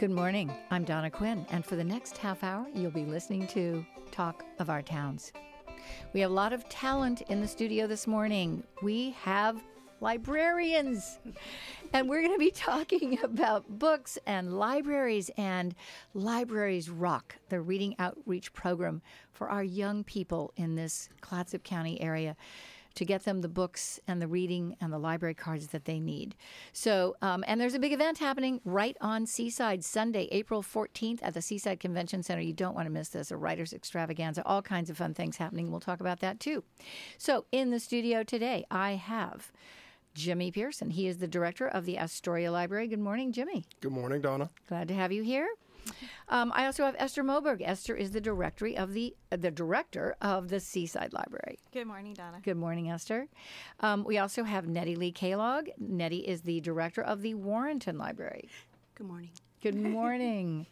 Good morning. I'm Donna Quinn, and for the next half hour, you'll be listening to Talk of Our Towns. We have a lot of talent in the studio this morning. We have librarians, and we're going to be talking about books and libraries rock, the reading outreach program for our young people in this Clatsop County area, to get them the books and the reading and the library cards that they need. So, and there's a big event happening right on Seaside Sunday, April 14th at the Seaside Convention Center. You don't want to miss this, a writer's extravaganza, all kinds of fun things happening. We'll talk about that too. So in the studio today, I have Jimmy Pearson. He is the director of the Astoria Library. Good morning, Jimmy. Good morning, Donna. Glad to have you here. I also have Esther Moberg. Esther is the director of the Seaside Library. Good morning, Donna. Good morning, Esther. We also have Nettie Lee Kellogg. Nettie is the director of the Warrenton Library. Good morning. Good morning.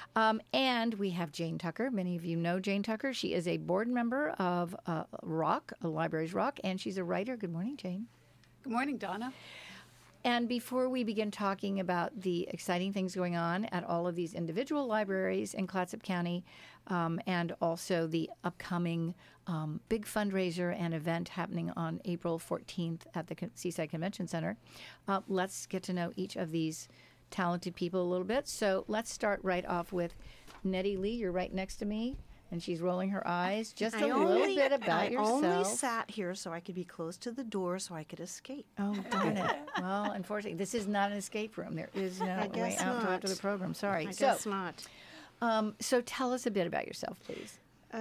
And we have Jane Tucker. Many of you know Jane Tucker. She is a board member of Rock, Libraries Rock, and she's a writer. Good morning, Jane. Good morning, Donna. And before we begin talking about the exciting things going on at all of these individual libraries in Clatsop County, and also the upcoming big fundraiser and event happening on April 14th at the Seaside Convention Center, let's get to know each of these talented people a little bit. So let's start right off with Nettie Lee. You're right next to me. And she's rolling her eyes. Just a little bit about yourself. I only sat here so I could be close to the door so I could escape. Oh, darn it. Well, unfortunately, this is not an escape room. There is no way out until after the program. Sorry. I guess not. So tell us a bit about yourself, please.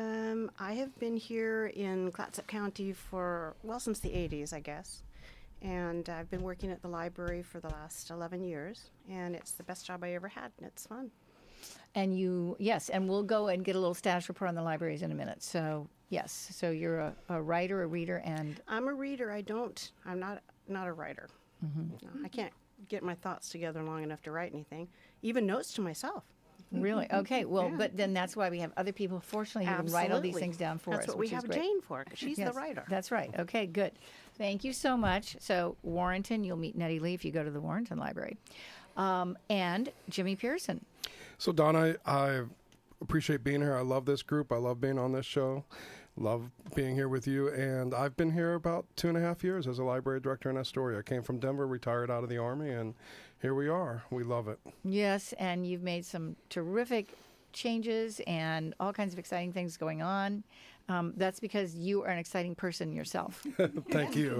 I have been here in Clatsop County since the 80s, I guess. And I've been working at the library for the last 11 years. And it's the best job I ever had, and it's fun. And and we'll go and get a little status report on the libraries in a minute. So, yes, so you're a writer, a reader, and... I'm a reader. I'm not a writer. Mm-hmm. No, I can't get my thoughts together long enough to write anything, even notes to myself. Really? Okay. Well, but then that's why we have other people, fortunately, who can write all these things down for us. That's what we have Jane for, because she's the writer. That's right. Okay, good. Thank you so much. So, Warrenton, you'll meet Nettie Lee if you go to the Warrenton Library. And Jimmy Pearson. So, Donna, I appreciate being here. I love this group. I love being on this show. Love being here with you. And I've been here about 2.5 years as a library director in Astoria. I came from Denver, retired out of the Army, and here we are. We love it. Yes, and you've made some terrific changes and all kinds of exciting things going on. That's because you are an exciting person yourself. Thank you.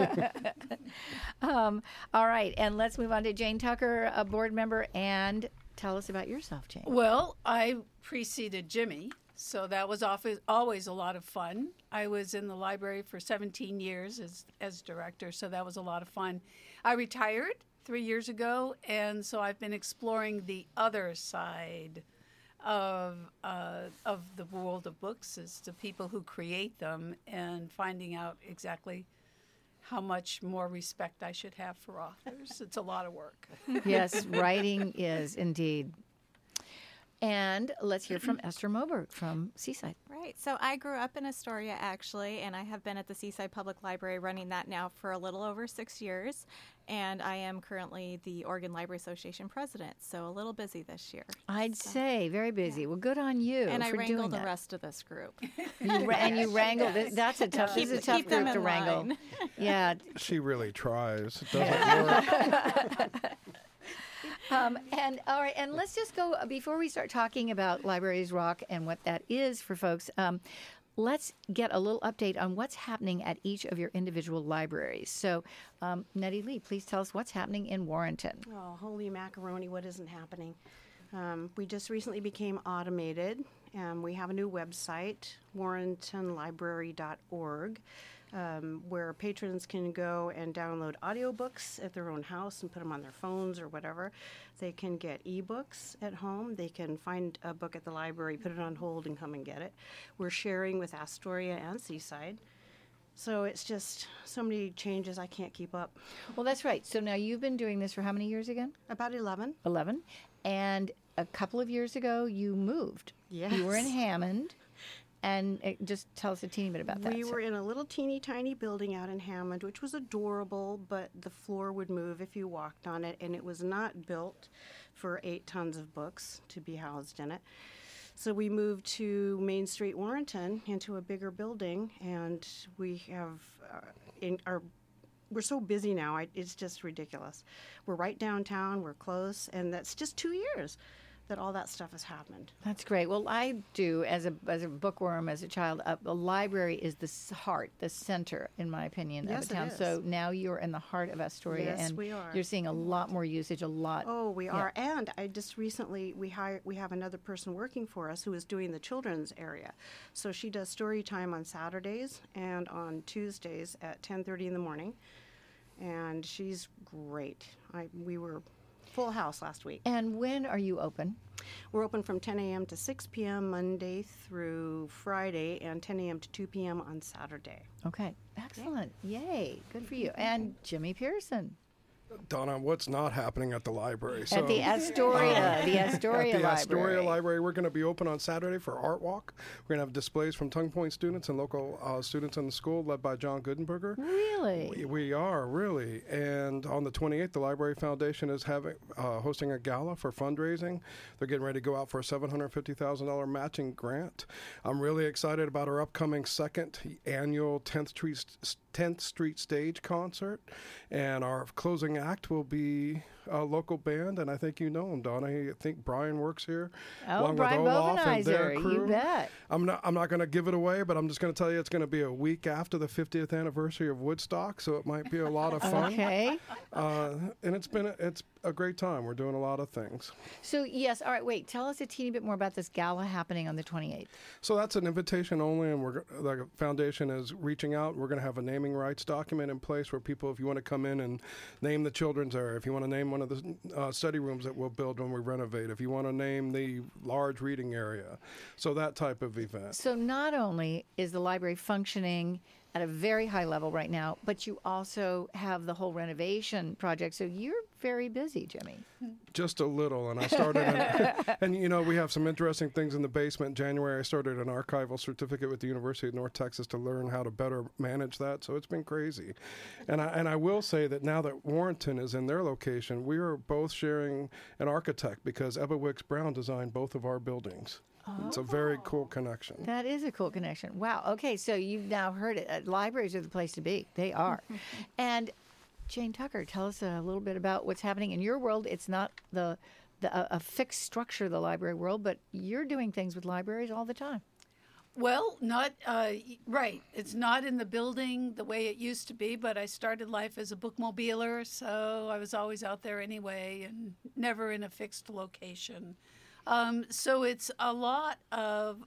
All right, and let's move on to Jane Tucker, a board member, and tell us about yourself, Jane. Well, I preceded Jimmy, so that was always a lot of fun. I was in the library for 17 years as director, so that was a lot of fun. I retired 3 years ago, and so I've been exploring the other side of the world of books, as the people who create them, and finding out exactly how much more respect I should have for authors. It's a lot of work. Yes, writing is indeed. And let's hear from Esther Moberg from Seaside. Right. So I grew up in Astoria, actually, and I have been at the Seaside Public Library running that now for a little over 6 years. And I am currently the Oregon Library Association president, so a little busy this year. I'd say very busy. Yeah. Well, good on you and for doing that. And I wrangle the rest of this group. You wrangle. Yes. That's a tough. This is a tough group to wrangle. Yeah. She really tries. It doesn't work. And all right, and let's just go before we start talking about Libraries Rock and what that is for folks. Let's get a little update on what's happening at each of your individual libraries. So, Nettie Lee, please tell us what's happening in Warrenton. Oh, holy macaroni, what isn't happening? We just recently became automated. We have a new website, warrentonlibrary.org. Where patrons can go and download audiobooks at their own house and put them on their phones or whatever. They can get ebooks at home. They can find a book at the library, put it on hold, and come and get it. We're sharing with Astoria and Seaside. So it's just so many changes, I can't keep up. Well, that's right. So now you've been doing this for how many years again? About 11. 11. And a couple of years ago, you moved. Yes. You were in Hammond. And just tell us a teeny bit about that. We were in a little teeny tiny building out in Hammond, which was adorable, but the floor would move if you walked on it, and it was not built for 8 tons of books to be housed in it. So we moved to Main Street, Warrenton, into a bigger building, and we have we're so busy now, it's just ridiculous. We're right downtown, we're close, and that's just 2 years that all that stuff has happened. That's great. Well, I do, as a bookworm, as a child, a library is the heart, the center, in my opinion, Yes, of a town. it is. So now you're in the heart of Astoria, Yes, and we are. you're seeing a lot more usage, a lot. Oh, we are. And I just recently, we have another person working for us who is doing the children's area. So she does story time on Saturdays and on Tuesdays at 10:30 in the morning. And she's great. We were full house last week. And when are you open? We're open from 10 a.m. to 6 p.m. Monday through Friday, and 10 a.m. to 2 p.m. on Saturday. Okay, excellent. Yay, good for you. And Jimmy Pearson Donna, what's not happening at the library? at the Astoria, the Astoria At the Library. Astoria Library, we're going to be open on Saturday for Art Walk. We're going to have displays from Tongue Point students and local students in the school, led by John Goodenberger. Really? We are, really. And on the 28th, the Library Foundation is hosting a gala for fundraising. They're getting ready to go out for a $750,000 matching grant. I'm really excited about our upcoming second annual 10th Street Stage concert. And our closing act will be a local band, and I think you know him, Donna. I think Brian works here. Oh, along Brian with Olaf and their Bovenizer, crew. you bet. I'm not going to give it away, but I'm just going to tell you it's going to be a week after the 50th anniversary of Woodstock, so it might be a lot of fun. Okay. And it's a great time. We're doing a lot of things. So, yes, all right, wait, tell us a teeny bit more about this gala happening on the 28th. So that's an invitation only, and the foundation is reaching out. We're going to have a naming rights document in place where people, if you want to come in and name the children's area, if you want to name one of the study rooms that we'll build when we renovate, if you want to name the large reading area, so that type of event. So not only is the library functioning at a very high level right now, but you also have the whole renovation project. So you're very busy, Jimmy. Just a little, and I started, and we have some interesting things in the basement. In January, I started an archival certificate with the University of North Texas to learn how to better manage that. So it's been crazy, and I will say that now that Warrenton is in their location, we are both sharing an architect because Ebba Wicks Brown designed both of our buildings. It's a very cool connection. That is a cool connection. Wow. Okay, so you've now heard it. Libraries are the place to be. They are. And Jane Tucker, tell us a little bit about what's happening in your world. It's not a fixed structure of the library world, but you're doing things with libraries all the time. Well, not right. It's not in the building the way it used to be, but I started life as a bookmobiler, so I was always out there anyway and never in a fixed location. So it's a lot of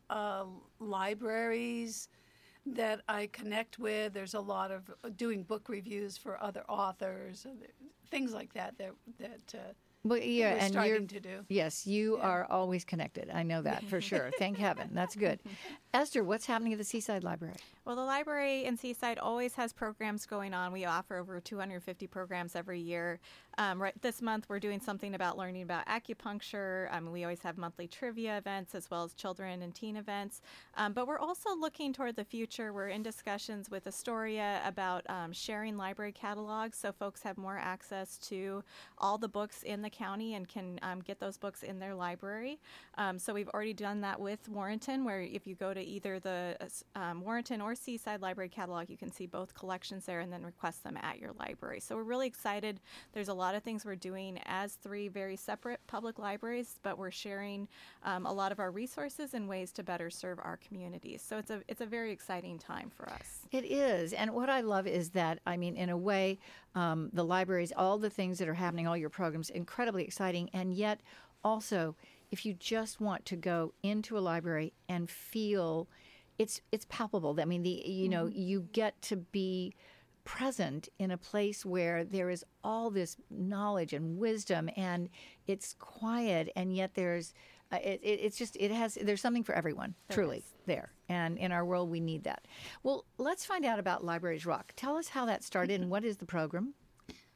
libraries that I connect with. There's a lot of doing book reviews for other authors, things like that But yeah, we're and starting to do. Yes, you are always connected. I know that for sure. Thank heaven. That's good. Esther, what's happening at the Seaside Library? Well, the library in Seaside always has programs going on. We offer over 250 programs every year. Right this month, we're doing something about learning about acupuncture. We always have monthly trivia events as well as children and teen events. But we're also looking toward the future. We're in discussions with Astoria about sharing library catalogs so folks have more access to all the books in the county and can get those books in their library. So we've already done that with Warrenton, where if you go to either the Warrenton or Seaside Library catalog, you can see both collections there and then request them at your library. So we're really excited. There's a lot of things we're doing as 3 very separate public libraries, but we're sharing a lot of our resources and ways to better serve our communities. So it's a very exciting time for us. It is. And what I love is that, I mean, in a way, the libraries, all the things that are happening, all your programs, incredibly exciting. And yet also, if you just want to go into a library and feel it's palpable. I mean, you get to be present in a place where there is all this knowledge and wisdom, and it's quiet, and yet there's there's something for everyone, truly, there. And in our world, we need that. Well, let's find out about Libraries Rock. Tell us how that started and what is the program?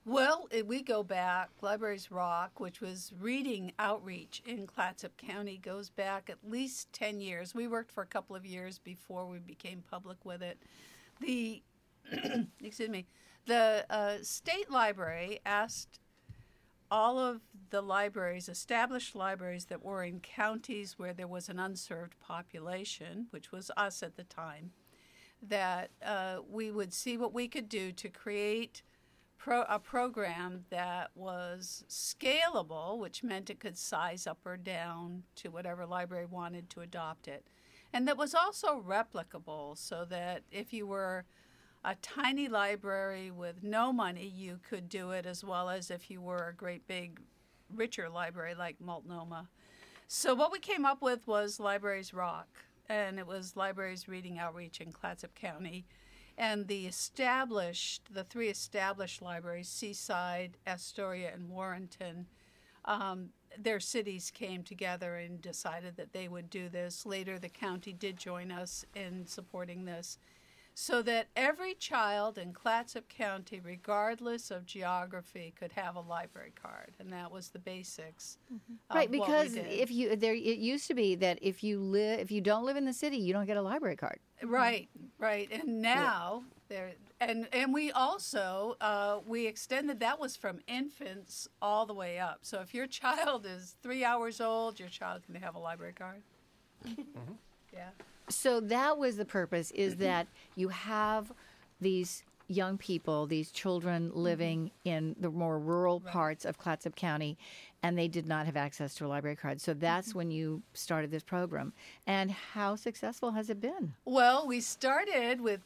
Well, we go back. Libraries Rock, which was reading outreach in Clatsop County, goes back at least 10 years. We worked for a couple of years before we became public with it. The excuse me, the state library asked all of the libraries, established libraries that were in counties where there was an unserved population, which was us at the time, that we would see what we could do to create a program that was scalable, which meant it could size up or down to whatever library wanted to adopt it, and that was also replicable, so that if you were a tiny library with no money, you could do it, as well as if you were a great big richer library like Multnomah. So what we came up with was Libraries Rock, and it was Libraries Reading Outreach in Clatsop County. And the three established libraries, Seaside, Astoria, and Warrenton, their cities came together and decided that they would do this. Later, the county did join us in supporting this, so that every child in Clatsop County, regardless of geography, could have a library card, and that was the basics. Right, of what because we did. it used to be that if you don't live in the city, you don't get a library card. Right, and now and we also we extended, that was from infants all the way up. So if your child is 3 hours old, your child can have a library card. Yeah. So that was the purpose, is that you have these young people, these children living in the more rural parts of Clatsop County, and they did not have access to a library card. So that's when you started this program. And how successful has it been? Well, we started with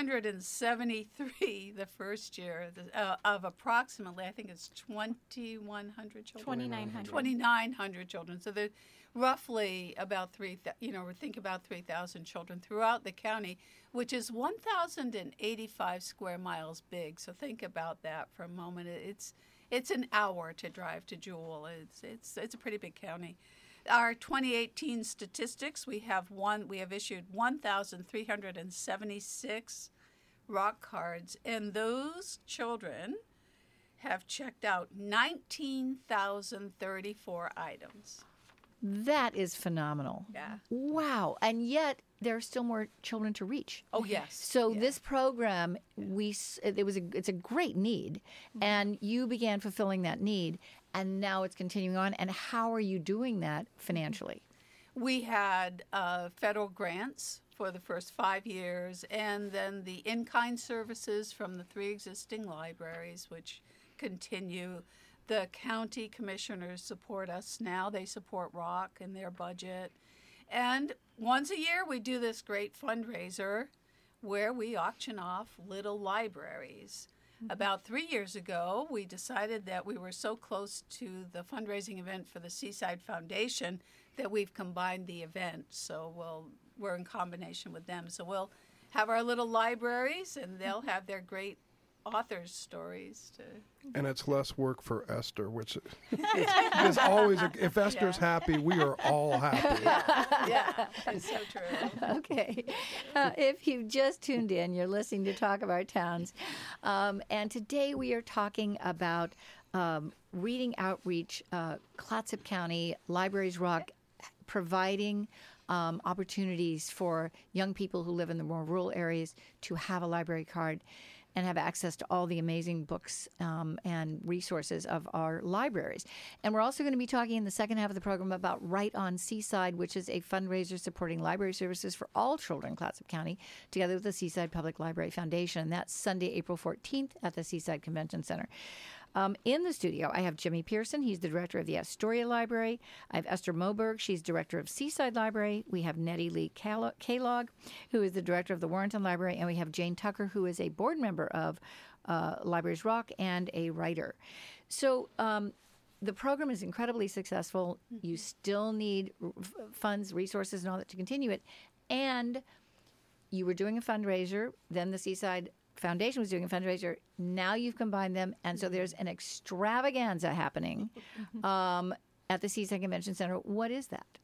273 the first year of approximately, I think it's 2,100 children. 2,900. 2,900 children. So they're roughly about we think about 3,000 children throughout the county, which is 1,085 square miles big. So think about that for a moment. It's an hour to drive to Jewel. It's a pretty big county. Our 2018 statistics, we have issued 1,376 rock cards, and those children have checked out 19,034 items. That is phenomenal. Yeah. Wow. And yet there are still more children to reach. Oh, yes. So this program, it's a great need, and you began fulfilling that need, and now it's continuing on. And how are you doing that financially? We had federal grants for the first 5 years, and then the in-kind services from the 3 existing libraries, which continue. The county commissioners support us now. They support Rock in their budget. And once a year, we do this great fundraiser where we auction off little libraries. About 3 years ago, we decided that we were so close to the fundraising event for the Seaside Foundation that we've combined the event. So we're in combination with them. So we'll have our little libraries, and they'll have their great authors' stories to. And it's less work for Esther, which is always, if Esther's happy, we are all happy. Yeah, it's so true. Okay. If you've just tuned in, you're listening to Talk of Our Towns. And today we are talking about reading outreach, Clatsop County, Libraries Rock, providing opportunities for young people who live in the more rural areas to have a library card and have access to all the amazing books and resources of our libraries. And we're also going to be talking in the second half of the program about Right on Seaside, which is a fundraiser supporting library services for all children in Clatsop County, together with the Seaside Public Library Foundation. That's Sunday, April 14th at the Seaside Convention Center. In the studio, I have Jimmy Pearson. He's the director of the Astoria Library. I have Esther Moberg. She's director of Seaside Library. We have Nettie Lee Kalog, who is the director of the Warrenton Library. And we have Jane Tucker, who is a board member of Libraries Rock and a writer. So the program is incredibly successful. You still need funds, resources, and all that to continue it. And you were doing a fundraiser. Then the Seaside Foundation was doing a fundraiser. Now you've combined them, and so there's an extravaganza happening at the Seaside Convention Center. What is that?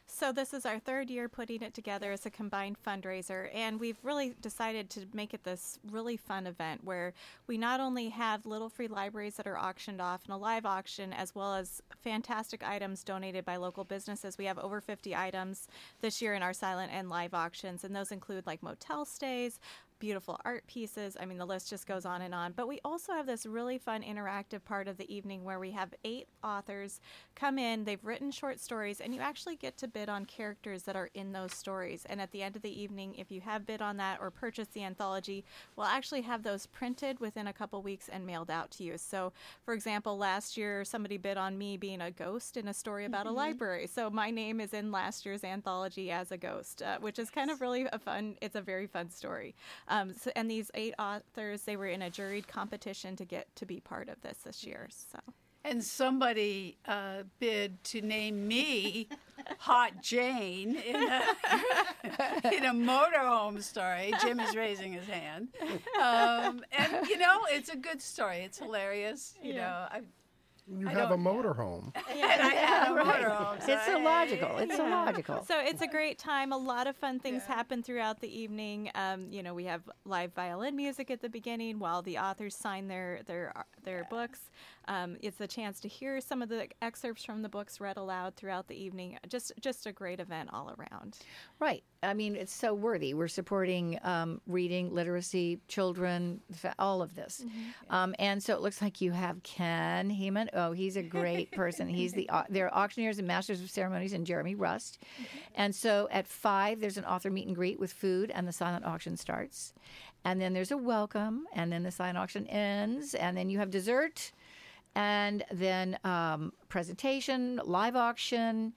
So this is our third year putting it together as a combined fundraiser, and we've really decided to make it this really fun event where we not only have little free libraries that are auctioned off in a live auction, as well as fantastic items donated by local businesses. We have over 50 items this year in our silent and live auctions, and those include like motel stays, beautiful art pieces. I mean, the list just goes on and on. But we also have this really fun interactive part of the evening where we have 8 authors come in. They've written short stories, and you actually get to bid on characters that are in those stories. And at the end of the evening, if you have bid on that or purchased the anthology, we'll actually have those printed within a couple weeks and mailed out to you. So, for example, last year, somebody bid on me being a ghost in a story about a library. So my name is in last year's anthology as a ghost, which is kind of really it's a very fun story. And these 8 authors, they were in a juried competition to get to be part of this year. So. And somebody bid to name me Hot Jane in a motorhome story. Jim is raising his hand. And, it's a good story. It's hilarious. You have a motorhome. And I have a motorhome. It's illogical. It's illogical. So it's a great time. A lot of fun things happen throughout the evening. We have live violin music at the beginning while the authors sign their books. It's a chance to hear some of the excerpts from the books read aloud throughout the evening. Just a great event all around. Right. I mean, it's so worthy. We're supporting reading, literacy, children, all of this. And so it looks like you have Ken Heeman. Oh, he's a great person. He's they're auctioneers and masters of ceremonies, and Jeremy Rust. And so at 5, there's an author meet and greet with food, and the silent auction starts. And then there's a welcome, and then the silent auction ends, and then you have dessert, and then presentation, live auction,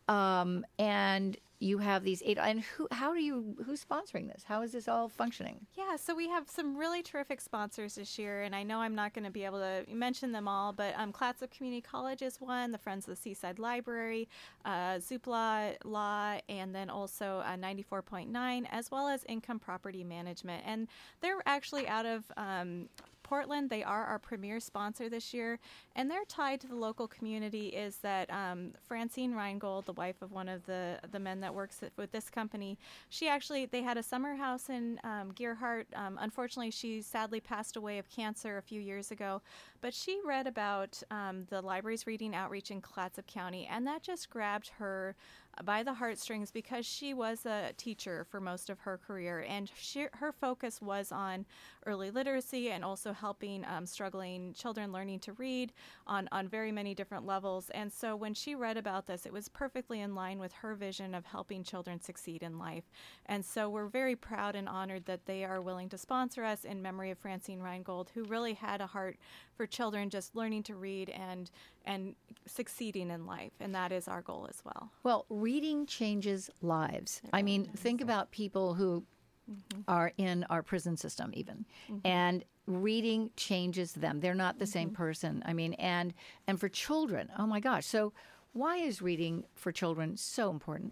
and you have these 8. And who's sponsoring this? How is this all functioning? Yeah, so we have some really terrific sponsors this year, and I know I'm not going to be able to mention them all, but Clatsop Community College is one, the Friends of the Seaside Library, Zoopla Law, and then also 94.9, as well as Income Property Management. And they're actually out of Portland. They are our premier sponsor this year, and their tie to the local community is that Francine Reingold, the wife of one of the men that works with this company, they had a summer house in Gearhart. Unfortunately, she sadly passed away of cancer a few years ago, but she read about the library's reading outreach in Clatsop County, and that just grabbed her by the heartstrings because she was a teacher for most of her career, and her focus was on early literacy and also helping struggling children learning to read on very many different levels. And so when she read about this, it was perfectly in line with her vision of helping children succeed in life. And so we're very proud and honored that they are willing to sponsor us in memory of Francine Reingold, who really had a heart for children just learning to read and succeeding in life. And that is our goal as well. Well, reading changes lives. I mean, think about people who are in our prison system even. And reading changes them. They're not the same person. I mean, and for children, oh my gosh. So why is reading for children so important?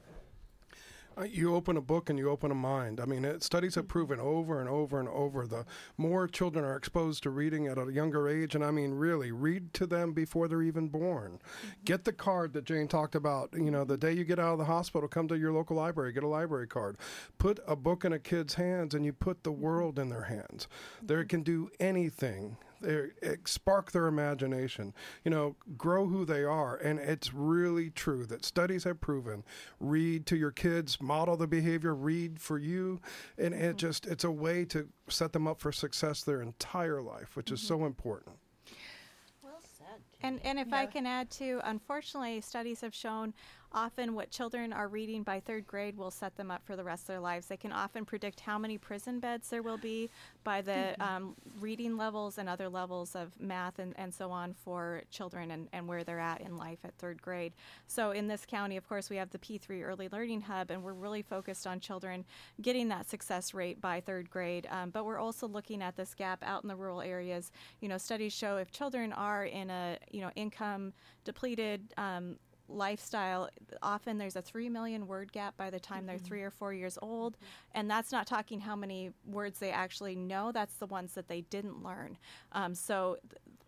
You open a book and you open a mind. I mean, studies have proven over and over and over, the more children are exposed to reading at a younger age, and I mean, really, read to them before they're even born. Get the card that Jane talked about. The day you get out of the hospital, come to your local library, get a library card. Put a book in a kid's hands, and you put the world in their hands. They can do anything. Spark their imagination, grow who they are. And it's really true that studies have proven, read to your kids, model the behavior, read for you. And it's a way to set them up for success their entire life, which is so important. Well said. And if I can add too, unfortunately, studies have shown often what children are reading by 3rd grade will set them up for the rest of their lives. They can often predict how many prison beds there will be by the reading levels and other levels of math and so on for children and where they're at in life at 3rd grade. So in this county, of course, we have the P3 Early Learning Hub, and we're really focused on children getting that success rate by 3rd grade. But we're also looking at this gap out in the rural areas. Studies show if children are in a income depleted lifestyle, often there's a 3 million word gap by the time they're 3 or 4 years old. And that's not talking how many words they actually know. That's the ones that they didn't learn. So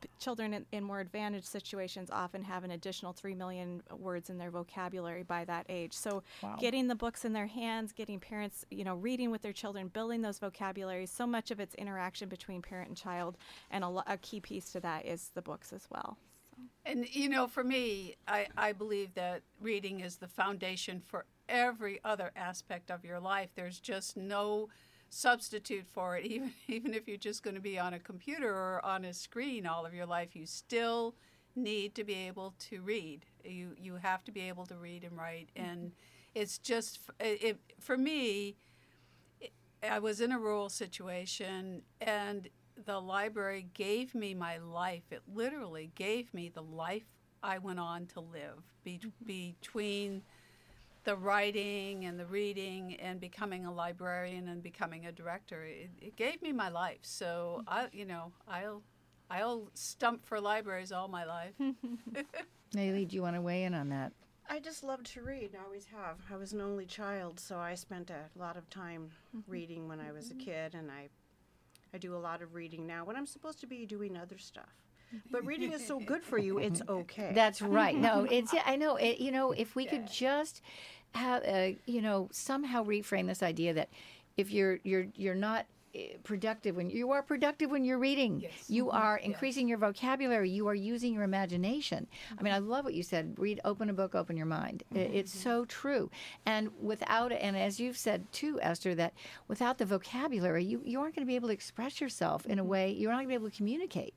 children in more advantaged situations often have an additional 3 million words in their vocabulary by that age. So getting the books in their hands, getting parents, reading with their children, building those vocabularies, so much of it's interaction between parent and child, and a key piece to that is the books as well. And, for me, I believe that reading is the foundation for every other aspect of your life. There's just no substitute for it. Even if you're just going to be on a computer or on a screen all of your life, you still need to be able to read. You have to be able to read and write. And it's just, for me, I was in a rural situation, and the library gave me my life. It literally gave me the life I went on to live between the writing and the reading and becoming a librarian and becoming a director. It gave me my life. So I'll stump for libraries all my life. Nayeli, do you want to weigh in on that? I just love to read. I always have. I was an only child, so I spent a lot of time reading when I was a kid, and I do a lot of reading now when I'm supposed to be doing other stuff. But reading is so good for you, it's okay. That's right. No, I know. If we could just have, somehow reframe this idea that if you're not productive when you are productive when you're reading, you are increasing your vocabulary, you are using your imagination. I mean, I love what you said. Read, open a book, open your mind. It's so true. And and as you've said too, Esther, that without the vocabulary, you aren't going to be able to express yourself in a way. You're not going to be able to communicate.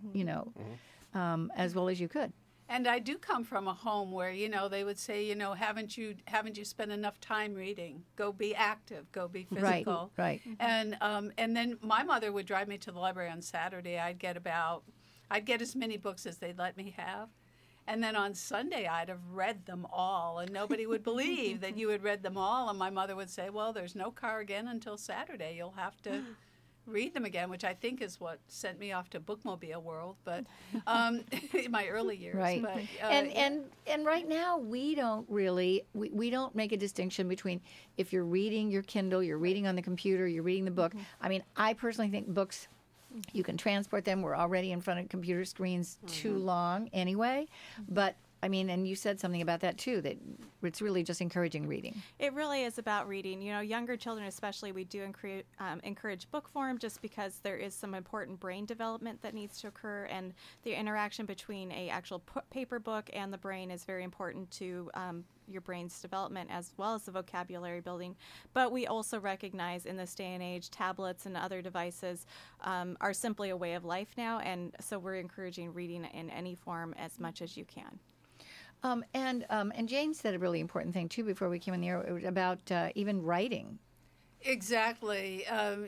As well as you could. And I do come from a home where, they would say, haven't you spent enough time reading? Go be active, go be physical. Right. And then my mother would drive me to the library on Saturday. I'd get as many books as they'd let me have. And then on Sunday, I'd have read them all, and nobody would believe that you had read them all. And my mother would say, well, there's no car again until Saturday. You'll have to read them again, which I think is what sent me off to bookmobile world, but in my early years. Right. But, and right now we don't really we don't make a distinction between if you're reading your Kindle, you're reading on the computer, you're reading the book. I mean, I personally think books, you can transport them. We're already in front of computer screens too long anyway, but I mean, and you said something about that too, that it's really just encouraging reading. It really is about reading. Younger children especially, we do encourage book form just because there is some important brain development that needs to occur, and the interaction between a actual paper book and the brain is very important to your brain's development as well as the vocabulary building. But we also recognize in this day and age, tablets and other devices are simply a way of life now, and so we're encouraging reading in any form as much as you can. And Jane said a really important thing too before we came in the air about even writing. Exactly.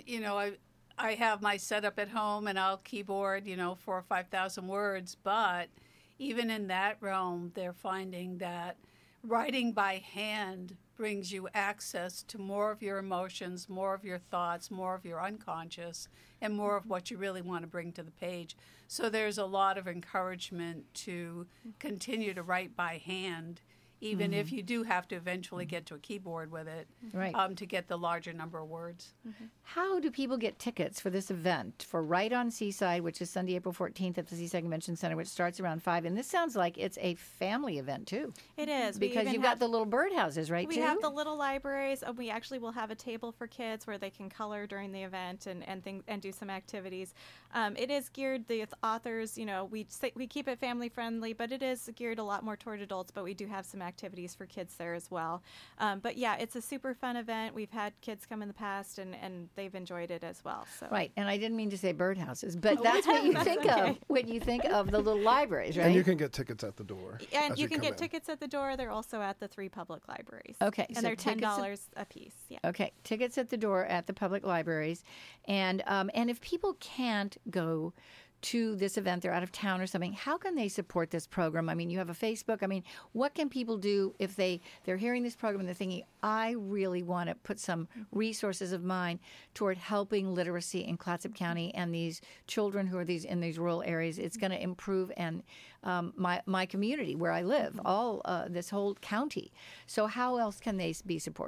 I have my setup at home, and I'll keyboard 4,000 or 5,000 words. But even in that realm, they're finding that writing by hand brings you access to more of your emotions, more of your thoughts, more of your unconscious, and more of what you really want to bring to the page. So there's a lot of encouragement to continue to write by hand, even if you do have to eventually get to a keyboard with it, to get the larger number of words. How do people get tickets for this event, for Right on Seaside, which is Sunday, April 14th at the Seaside Convention Center, which starts around 5? And this sounds like it's a family event, too. It is. Because you've got the little birdhouses, right, we have the little libraries, and we actually will have a table for kids where they can color during the event and do some activities. It is geared, the authors, we keep it family friendly, but it is geared a lot more toward adults, but we do have some activities for kids there as well. But yeah, it's a super fun event. We've had kids come in the past, and they've enjoyed it as well. So. Right, and I didn't mean to say birdhouses, but that's what you think of when you think of the little libraries, right? And you can get tickets at the door. And you can get tickets at the door. They're also at the 3 public libraries. Okay. And they're $10 a piece. Yeah. Okay, tickets at the door at the public libraries. And if people can't go to this event, they're out of town or something, how can they support this program? I mean, you have a Facebook. I mean, what can people do if they're hearing this program and they're thinking, I really want to put some resources of mine toward helping literacy in Clatsop County and these children who are in these rural areas? It's going to improve and my community where I live, this whole county. So how else can they be supportive?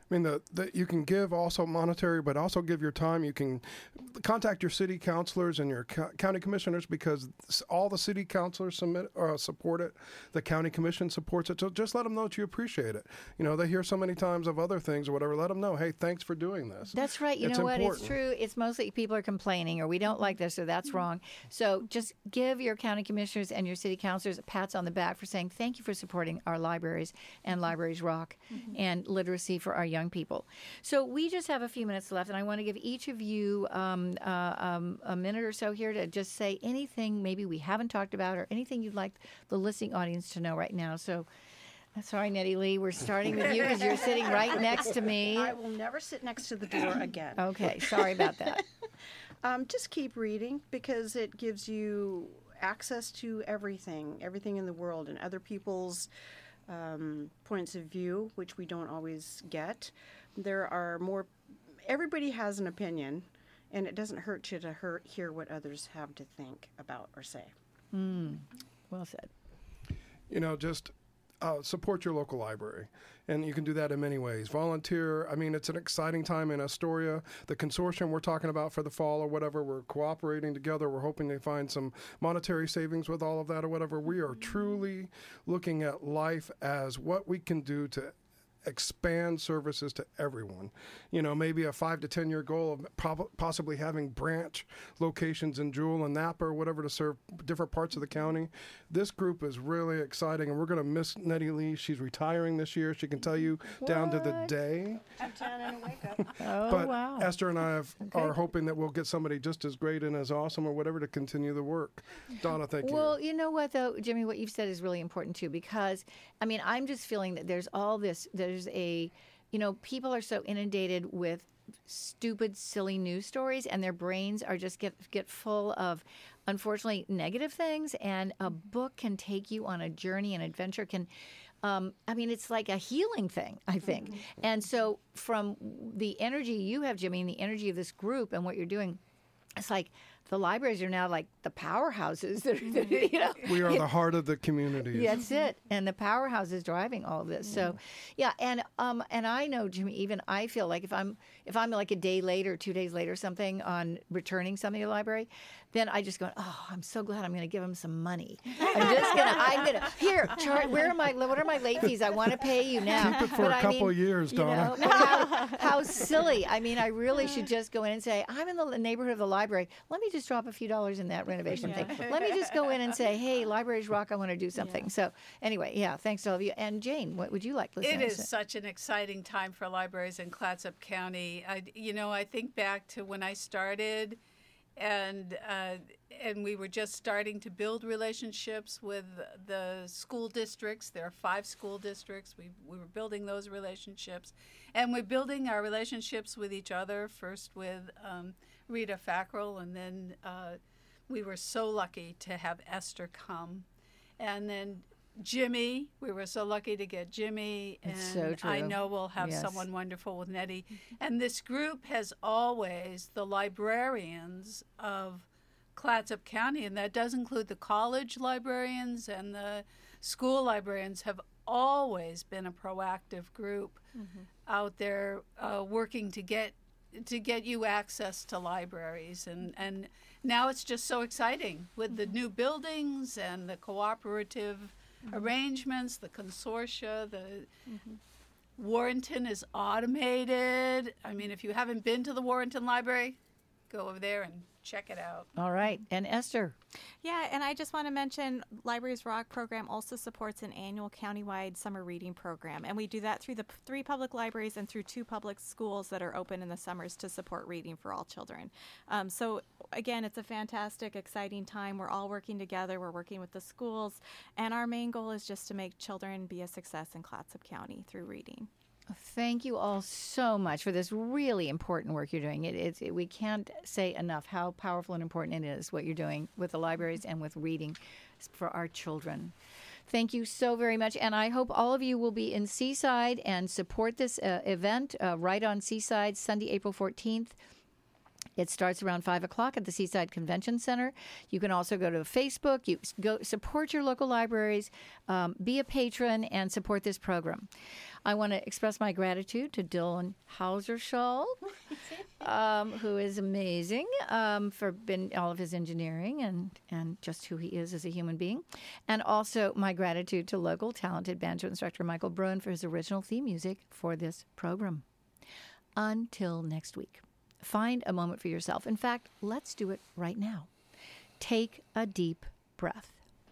I mean, you can give also monetary, but also give your time. You can contact your city councilors and your county commissioners, because all the city councilors support it. The county commission supports it. So just let them know that you appreciate it. You know, they hear so many times of other things or whatever. Let them know, hey, thanks for doing this. That's right. You It's know what? important. It's true. It's mostly people are complaining or we don't like this or that's wrong. So just give your county commissioners and your city councilors pats on the back for saying thank you for supporting our libraries and Libraries Rock and literacy for our young people. So we just have a few minutes left, and I want to give each of you a minute or so here to just say anything maybe we haven't talked about or anything you'd like the listening audience to know right now. So, sorry, Nettie Lee, we're starting with you because you're sitting right next to me. I will never sit next to the door again. Okay, sorry about that. Just keep reading, because it gives you access to everything in the world and other people's points of view, which we don't always get. There are more. Everybody has an opinion, and it doesn't hurt you to hear what others have to think about or say. Well said. You know, just support your local library. And you can do that in many ways. Volunteer. I mean, it's an exciting time in Astoria. The consortium we're talking about for the fall or whatever, we're cooperating together. We're hoping to find some monetary savings with all of that or whatever. We are truly looking at life as what we can do to expand services to everyone. You know, maybe a 5 to 10 year goal of possibly having branch locations in Jewel and Napa or whatever to serve different parts of the county. This group is really exciting, and we're going to miss Nettie Lee. She's retiring this year. She can tell you down to the day. I'm down and awake up. Oh, But wow. Esther and I are hoping that we'll get somebody just as great and as awesome or whatever to continue the work. Donna, thank you. Well, you know what, though, Jimmy, what you've said is really important, too, because, I mean, I'm just feeling that there's all this, people are so inundated with stupid, silly news stories, and their brains are just get full of, unfortunately, negative things, and a book can take you on a journey, an adventure can... it's like a healing thing, I think. And so from the energy you have, Jimmy, and the energy of this group and what you're doing, it's like the libraries are now like the powerhouses. We are the heart of the community. That's it. And the powerhouse is driving all of this. So, and I know, Jimmy, even I feel like if I'm like a day later, 2 days later, something on returning something to the library, then I just go, oh, I'm so glad I'm going to give them some money. I'm gonna here, what are my late fees? I want to pay you now. Keep it for a couple of years, Donna. How silly. I mean, I really should just go in and say, I'm in the neighborhood of the library. Let me just drop a few dollars in that renovation thing. Let me just go in and say, hey, Libraries Rock, I want to do something. So anyway, thanks to all of you. And Jane, what would you like listeners It to is say? such an exciting time for libraries in Clatsop County. I think back to when I started, and we were just starting to build relationships with the school districts. There are 5 school districts. We were building those relationships, and we're building our relationships with each other, first with Rita Fackrell, and then we were so lucky to have Esther come. And then Jimmy, we were so lucky to get Jimmy, and It's so true. I know we'll have Yes. someone wonderful with Nettie. And this group has always, the librarians of Clatsop County, and that does include the college librarians and the school librarians, have always been a proactive group out there working to get you access to libraries. And now it's just so exciting with the new buildings and the cooperative arrangements, the consortia, Warrenton is automated. I mean, if you haven't been to the Warrenton Library, go over there and check it out. All right. And Esther. Yeah, and I just want to mention Libraries Rock program also supports an annual countywide summer reading program. And we do that through the 3 public libraries and through 2 public schools that are open in the summers to support reading for all children. So, again, it's a fantastic, exciting time. We're all working together. We're working with the schools. And our main goal is just to make children be a success in Clatsop County through reading. Thank you all so much for this really important work you're doing. We can't say enough how powerful and important it is what you're doing with the libraries and with reading for our children. Thank you so very much. And I hope all of you will be in Seaside and support this event right on Seaside, Sunday, April 14th. It starts around 5 o'clock at the Seaside Convention Center. You can also go to Facebook. You go support your local libraries, be a patron, and support this program. I want to express my gratitude to Dylan Hauserschall, who is amazing for all of his engineering and just who he is as a human being. And also my gratitude to local talented banjo instructor Michael Bruin for his original theme music for this program. Until next week. Find a moment for yourself. In fact, let's do it right now. Take a deep breath.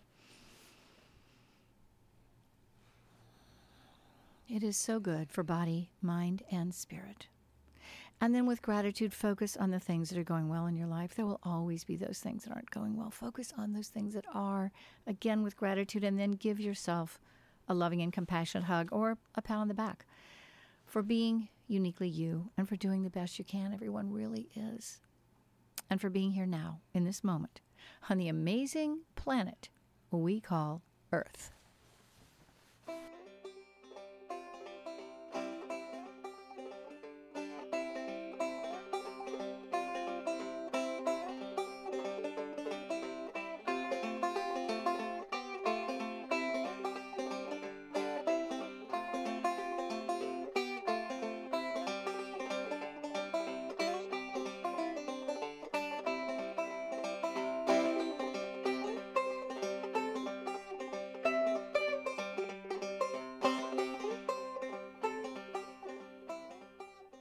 It is so good for body, mind, and spirit. And then with gratitude, focus on the things that are going well in your life. There will always be those things that aren't going well. Focus on those things that are, again, with gratitude, and then give yourself a loving and compassionate hug or a pat on the back for being uniquely you and for doing the best you can. Everyone really is. And for being here now, in this moment, on the amazing planet we call Earth.